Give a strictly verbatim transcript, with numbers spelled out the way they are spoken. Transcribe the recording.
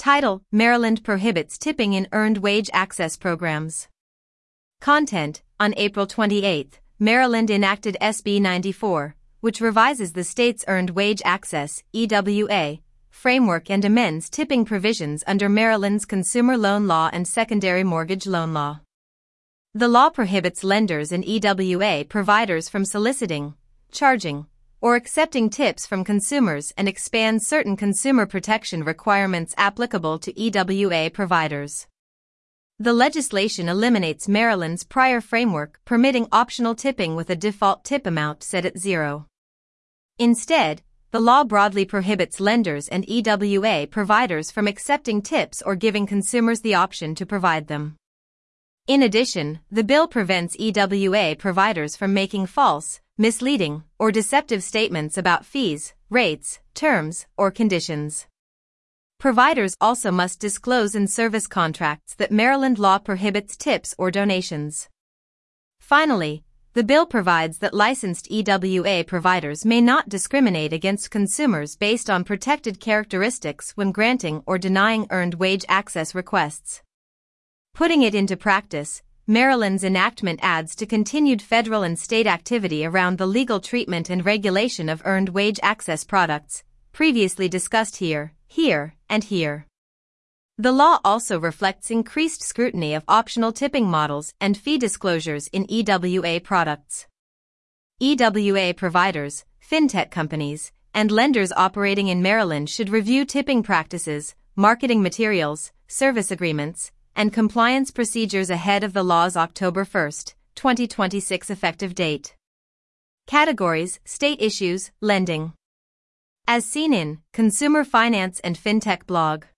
Title: Maryland prohibits tipping in earned wage access programs. Content: On April twenty-eighth, Maryland enacted S B ninety-four, which revises the state's Earned Wage Access (E W A) framework and amends tipping provisions under Maryland's consumer loan law and secondary mortgage loan law. The law prohibits lenders and E W A providers from soliciting, charging, or accepting tips from consumers and expands certain consumer protection requirements applicable to E W A providers. The legislation eliminates Maryland's prior framework permitting optional tipping with a default tip amount set at zero. Instead, the law broadly prohibits lenders and E W A providers from accepting tips or giving consumers the option to provide them. In addition, the bill prevents E W A providers from making false, misleading, or deceptive statements about fees, rates, terms, or conditions. Providers also must disclose in service contracts that Maryland law prohibits tips or donations. Finally, the bill provides that licensed E W A providers may not discriminate against consumers based on protected characteristics when granting or denying earned wage access requests. Putting it into practice, Maryland's enactment adds to continued federal and state activity around the legal treatment and regulation of earned wage access products, previously discussed here, here, and here. The law also reflects increased scrutiny of optional tipping models and fee disclosures in E W A products. E W A providers, fintech companies, and lenders operating in Maryland should review tipping practices, marketing materials, service agreements, and compliance procedures ahead of the law's October first, twenty twenty-six effective date. Categories: State issues, lending. As seen in Consumer Finance and Fintech blog.